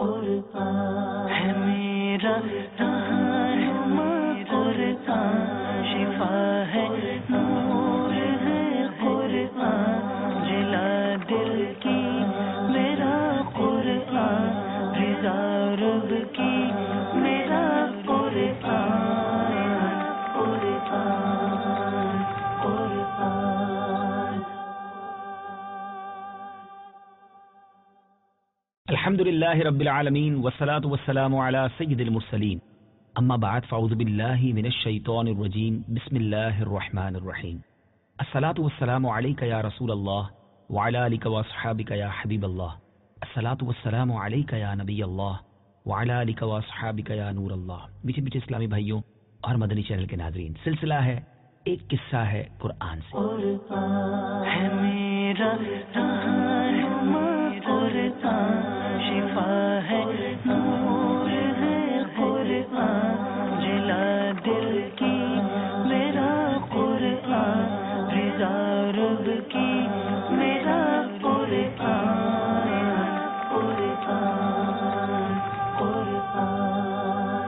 قرآن ہے میرا رہنما، قرآن شفا ہے، نور ہے قرآن، جلا دل کی میرا قرآن، رضا رب کی میرا قرآن، قرآن قرآن۔ الحمد للہ رب العالمین والصلاة والسلام علی سید المرسلین، اما بعد فاعوذ باللہ من الشیطان الرجیم، بسم اللہ الرحمن الرحیم۔ الصلاة والسلام علیک یا رسول اللہ وعلی آلک واصحابک یا حبیب اللہ، الصلاة والسلام علیک یا نبی اللہ وعلی آلک واصحابک یا نور اللہ۔ میٹھے میٹھے اسلامی بھائیوں اور مدنی چینل کے ناظرین، سلسلہ ہے ایک قصہ ہے قرآن سے۔ قرآن ہے میرا رہنما، قرآن شفا ہے، نور ہے قرآن، جلا دل کی میرا قرآن، رضا رب کی میرا قرآن، قرآن قرآن۔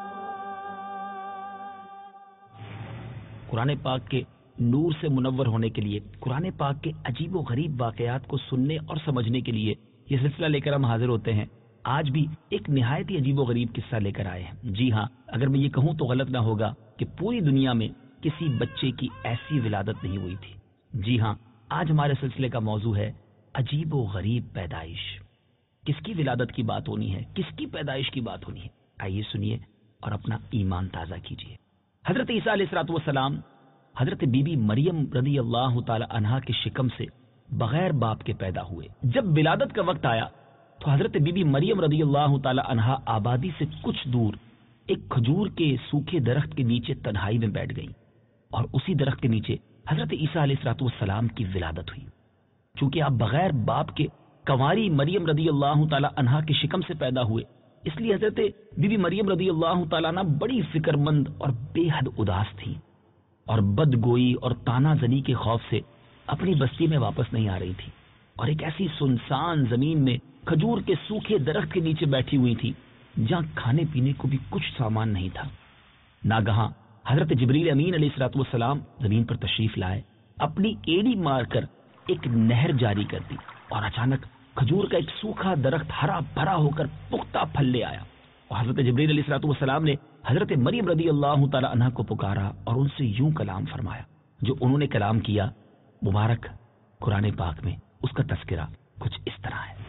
قرآن پاک کے نور سے منور ہونے کے لیے، قرآن پاک کے عجیب و غریب واقعات کو سننے اور سمجھنے کے لیے یہ سلسلہ لے کر ہم حاضر ہوتے ہیں۔ آج بھی ایک نہایت ہی عجیب و غریب قصہ لے کر آئے ہیں۔ جی ہاں، اگر میں یہ کہوں تو غلط نہ ہوگا کہ پوری دنیا میں کسی بچے کی ایسی ولادت نہیں ہوئی تھی۔ جی ہاں، آج ہمارے سلسلے کا موضوع ہے عجیب و غریب پیدائش۔ کس کی ولادت کی بات ہونی ہے، کس کی پیدائش کی بات ہونی ہے؟ آئیے سنیے اور اپنا ایمان تازہ کیجیے۔ حضرت عیسیٰ علیہ السلام حضرت بی بی مریم رضی اللہ تعالی عنہا کے شکم سے بغیر باپ کے پیدا ہوئے۔ جب ولادت کا وقت آیا تو حضرت بی بی مریم رضی اللہ تعالی عنہا آبادی سے کچھ دور ایک کھجور کے سوکھے درخت کے نیچے تنہائی میں بیٹھ گئیں، اور اسی درخت کے نیچے حضرت عیسیٰ علیہ السلام کی ولادت ہوئی۔ چونکہ آپ بغیر باپ کے کنواری مریم رضی اللہ تعالی عنہا کے شکم سے پیدا ہوئے، اس لیے حضرت بی بی مریم رضی اللہ تعالی عنہ بڑی فکر مند اور بے حد اداس تھی، اور بدگوئی اور تانا زنی کے خوف سے اپنی بستی میں واپس نہیں آ رہی تھی، اور ایک ایسی سنسان زمین میں کھجور کے سوکھے درخت کے نیچے بیٹھی ہوئی تھی جہاں کھانے پینے کو بھی کچھ سامان نہیں تھا۔ ناگہاں حضرت جبریل امین علیہ السلام زمین پر تشریف لائے، اپنی ایڑی مار کر ایک نہر جاری کر دی، اور اچانک کھجور کا ایک سوکھا درخت ہرا بھرا ہو کر پختہ پھل لے آیا، اور حضرت جبریل علیہ السلام نے حضرت مریم رضی اللہ تعالی عنہ کو پکارا اور ان سے یوں کلام فرمایا۔ جو انہوں نے کلام کیا مبارک قرآن پاک میں اس کا تذکرہ کچھ اس طرح ہے۔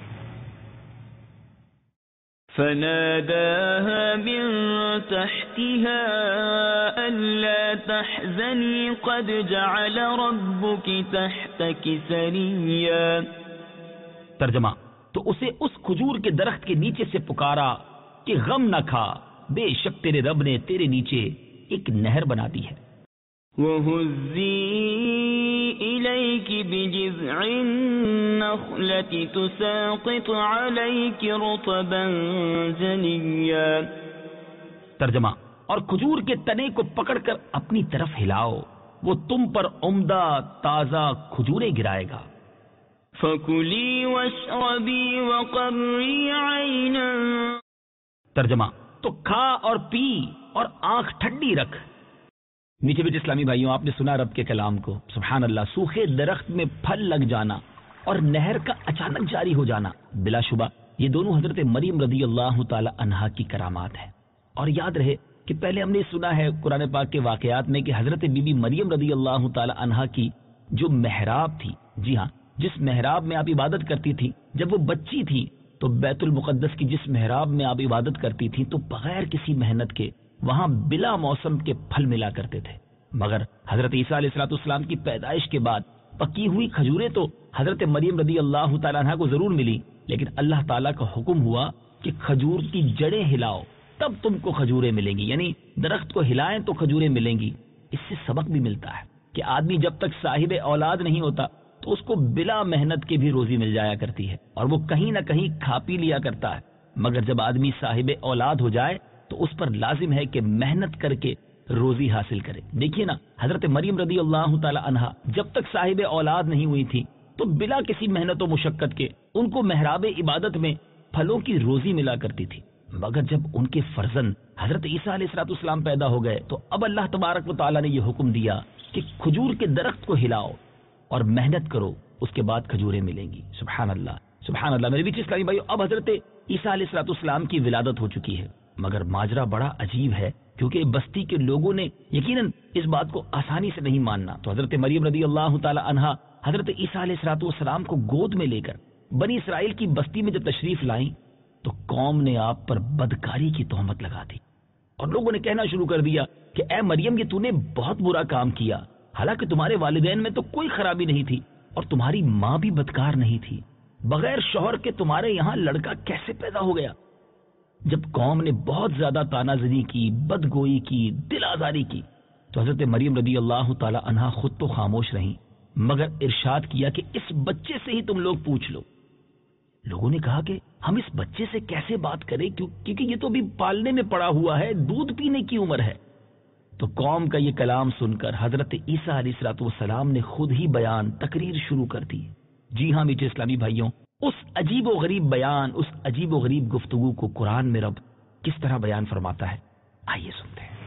فناداها من تحتها ألا تحزني قد جعل ربك تحتك سريا۔ ترجمہ، تو اسے اس کھجور کے درخت کے نیچے سے پکارا کہ غم نہ کھا، بے شک تیرے رب نے تیرے نیچے ایک نہر بنا دی ہے۔ وَهُزِّي إِلَيْكِ بِجِذْعِ النَّخْلَةِ تُسَاقِطُ عَلَيْكِ رُطَبًا جَنِيًّا۔ ترجمہ، اور کھجور کے تنے کو پکڑ کر اپنی طرف ہلاؤ، وہ تم پر عمدہ تازہ کھجوریں گرائے گا۔ فَكُلِي وَاشْرَبِي وَقَرِّي عَيْنًا۔ ترجمہ، تو کھا اور پی اور آنکھ ٹھنڈی رکھ۔ میٹھے میٹھے اسلامی بھائیوں، آپ نے سنا رب کے کلام کو، سبحان اللہ، سوکھے درخت میں پھل لگ جانا اور نہر کا اچانک جاری ہو جانا، بلا شبہ یہ دونوں حضرت مریم رضی اللہ تعالی عنہا کی کرامات ہیں۔ اور یاد رہے کہ پہلے ہم نے سنا ہے قرآن پاک کے واقعات میں کہ حضرت بی بی مریم رضی اللہ تعالی عنہا کی جو محراب تھی، جی ہاں، جس محراب میں آپ عبادت کرتی تھی جب وہ بچی تھی، تو بیت المقدس کی جس محراب میں آپ عبادت کرتی تھی تو بغیر کسی محنت کے وہاں بلا موسم کے پھل ملا کرتے تھے۔ مگر حضرت عیسیٰ علیہ السلام کی پیدائش کے بعد پکی ہوئی کھجوریں تو حضرت مریم رضی اللہ تعالیٰ عنہ کو ضرور ملی، لیکن اللہ تعالیٰ کا حکم ہوا کہ کھجور کی جڑیں ہلاؤ تب تم کو کھجوریں ملیں گی، یعنی درخت کو ہلائیں تو کھجوریں ملیں گی۔ اس سے سبق بھی ملتا ہے کہ آدمی جب تک صاحب اولاد نہیں ہوتا تو اس کو بلا محنت کے بھی روزی مل جایا کرتی ہے، اور وہ کہیں نہ کہیں کھا پی لیا کرتا ہے، مگر جب آدمی صاحب اولاد ہو جائے تو اس پر لازم ہے کہ محنت کر کے روزی حاصل کرے۔ دیکھیے نا، حضرت مریم رضی اللہ تعالی عنہا جب تک صاحب اولاد نہیں ہوئی تھی تو بلا کسی محنت و مشقت کے ان کو محراب عبادت میں پھلوں کی روزی ملا کرتی تھی، مگر جب ان کے فرزند حضرت عیسیٰ علیہ السلام پیدا ہو گئے تو اب اللہ تبارک و تعالیٰ نے یہ حکم دیا کہ کھجور کے درخت کو ہلاؤ اور محنت کرو، اس کے بعد کھجوریں ملیں گی۔ سبحان اللہ، سبحان اللہ۔ میرے بیچ اسلامی بھائیو، اب حضرت عیسیٰ علیہ السلام کی ولادت ہو چکی ہے، مگر ماجرا بڑا عجیب ہے، کیونکہ بستی کے لوگوں نے یقیناً اس بات کو آسانی سے نہیں ماننا۔ تو حضرت مریم رضی اللہ تعالی عنہا حضرت عیسیٰ علیہ السلام کو گود میں لے کر بنی اسرائیل کی بستی میں جب تشریف لائیں تو قوم نے آپ پر بدکاری کی تہمت لگا دی، اور لوگوں نے کہنا شروع کر دیا کہ اے مریم، یہ تو نے بہت برا کام کیا، حالانکہ تمہارے والدین میں تو کوئی خرابی نہیں تھی اور تمہاری ماں بھی بدکار نہیں تھی، بغیر شوہر کے تمہارے یہاں لڑکا کیسے پیدا ہو گیا؟ جب قوم نے بہت زیادہ تانا زنی کی، بدگوئی کی، دل آزاری کی، تو حضرت مریم رضی اللہ تعالی عنہا خود تو خاموش رہیں، مگر ارشاد کیا کہ اس بچے سے ہی تم لوگ پوچھ لو۔ لوگوں نے کہا کہ ہم اس بچے سے کیسے بات کریں، کیونکہ یہ تو ابھی پالنے میں پڑا ہوا ہے، دودھ پینے کی عمر ہے۔ تو قوم کا یہ کلام سن کر حضرت عیسیٰ علیہ السلام نے خود ہی بیان تقریر شروع کر دی۔ جی ہاں میٹھے اسلامی بھائیوں، اس عجیب و غریب بیان، اس عجیب و غریب گفتگو کو قرآن میں رب کس طرح بیان فرماتا ہے، آئیے سنتے ہیں۔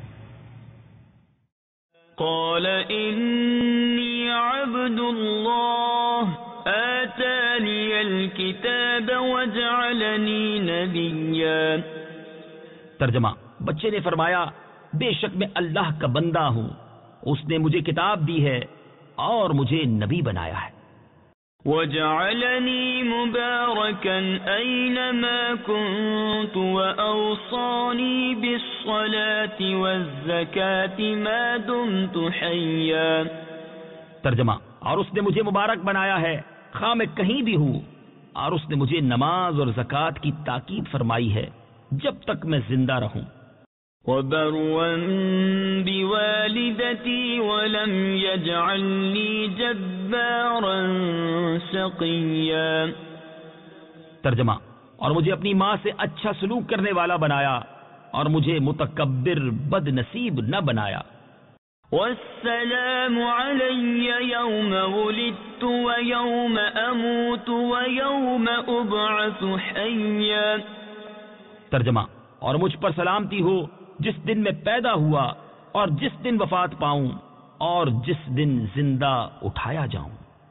قال انی عبد اللہ آتانی الکتاب وجعلنی نبیا۔ ترجمہ، بچے نے فرمایا، بے شک میں اللہ کا بندہ ہوں، اس نے مجھے کتاب دی ہے اور مجھے نبی بنایا ہے۔ وجعلنی مبارکا اینما کنت واوصانی بالصلاة والزکاة ما دمت حیا۔ ترجمہ، اور اس نے مجھے مبارک بنایا ہے خواہ میں کہیں بھی ہوں، اور اس نے مجھے نماز اور زکوٰۃ کی تاکید فرمائی ہے جب تک میں زندہ رہوں۔ وبرا بوالدتی ولم یجعلنی جبارا شقیا۔ ترجمہ، اور مجھے اپنی ماں سے اچھا سلوک کرنے والا بنایا اور مجھے متکبر بد نصیب نہ بنایا۔ والسلام علی یوم ولدت ویوم اموت ویوم ابعث حیا۔ ترجمہ، اور مجھ پر سلامتی ہو جس دن میں پیدا ہوا اور جس دن وفات پاؤں اور جس دن زندہ اٹھایا جاؤں۔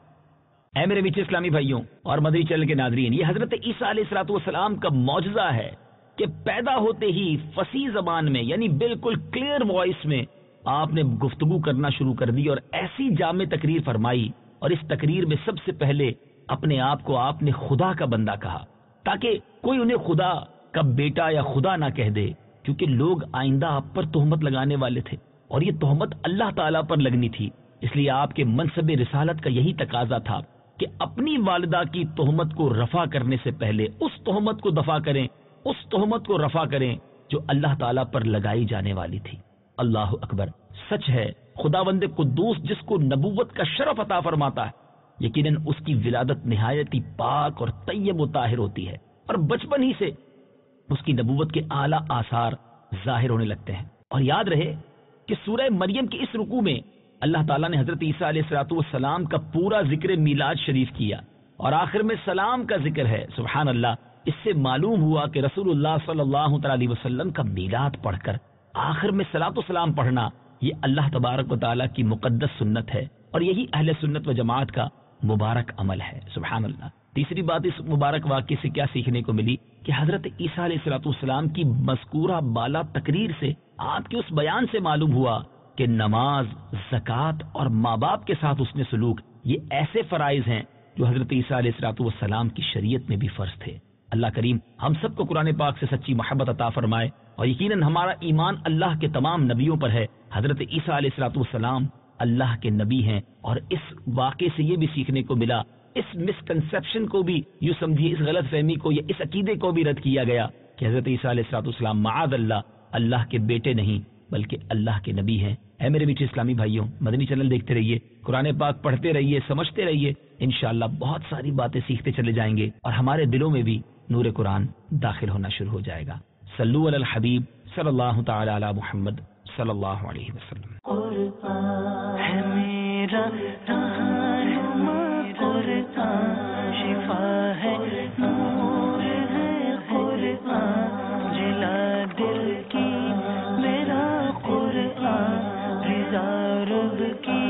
اے میرے میٹھے اسلامی بھائیوں اور مدنی چینل کے ناظرین، یہ حضرت عیسیٰ علیہ السلام کا معجزہ ہے کہ پیدا ہوتے ہی فصیح زبان میں، یعنی بالکل کلیئر وائس میں آپ نے گفتگو کرنا شروع کر دی اور ایسی جامع تقریر فرمائی، اور اس تقریر میں سب سے پہلے اپنے آپ کو آپ نے خدا کا بندہ کہا، تاکہ کوئی انہیں خدا کا بیٹا یا خدا نہ کہہ دے، کیونکہ لوگ آئندہ آپ پر تہمت لگانے والے تھے اور یہ تہمت اللہ تعالیٰ پر لگنی تھی۔ اس لیے آپ کے منصب رسالت کا یہی تقاضا تھا کہ اپنی والدہ کی تہمت کو رفع کرنے سے پہلے اس تہمت کو دفع کریں، اس تہمت کو رفع کریں جو اللہ تعالیٰ پر لگائی جانے والی تھی۔ اللہ اکبر، سچ ہے خداوند قدوس جس کو نبوت کا شرف عطا فرماتا ہے، یقیناً اس کی ولادت نہایت ہی پاک اور طیب و طاہر ہوتی ہے، اور بچپن ہی سے اس کی نبوت کے اعلیٰ آثار ظاہر ہونے لگتے ہیں۔ اور یاد رہے کہ سورہ مریم کی اس رکوع میں اللہ تعالیٰ نے حضرت عیسیٰ علیہ السلام کا پورا ذکر میلاد شریف کیا، اور آخر میں سلام کا ذکر ہے۔ سبحان اللہ، اس سے معلوم ہوا کہ رسول اللہ صلی اللہ علیہ وسلم کا میلاد پڑھ کر آخر میں صلاۃ و سلام پڑھنا یہ اللہ تبارک و تعالیٰ کی مقدس سنت ہے، اور یہی اہل سنت و جماعت کا مبارک عمل ہے۔ سبحان اللہ۔ تیسری بات اس مبارک واقعے سے کیا سیکھنے کو ملی کہ حضرت عیسیٰ علیہ السلام کی مذکورہ بالا تقریر سے، آپ کے اس بیان سے معلوم ہوا کہ نماز، زکوٰۃ اور ماں باپ کے ساتھ اس نے سلوک، یہ ایسے فرائض ہیں جو حضرت عیسیٰ علیہ السلام کی شریعت میں بھی فرض تھے۔ اللہ کریم ہم سب کو قرآن پاک سے سچی محبت عطا فرمائے، اور یقیناً ہمارا ایمان اللہ کے تمام نبیوں پر ہے۔ حضرت عیسیٰ علیہ السلام اللہ کے نبی ہیں، اور اس واقعے سے یہ بھی سیکھنے کو ملا، اس مسکنسپشن کو بھی یوں سمجھیے، اس غلط فہمی کو یا اس عقیدے کو بھی رد کیا گیا کہ حضرت عیسیٰ علیہ السلام معاذ اللہ کے بیٹے نہیں بلکہ اللہ کے نبی ہیں۔ اے میرے میٹھے اسلامی بھائیوں، مدنی چینل دیکھتے رہیے، قرآن پاک پڑھتے رہیے، سمجھتے رہیے، انشاءاللہ بہت ساری باتیں سیکھتے چلے جائیں گے، اور ہمارے دلوں میں بھی نور قرآن داخل ہونا شروع ہو جائے گا۔ صلو علی الحبیب صلی اللہ تعالی علی محمد صلی اللہ علیہ وسلم۔ قرآن ہے میرا رہنما، قرآن شفا ہے، نور کی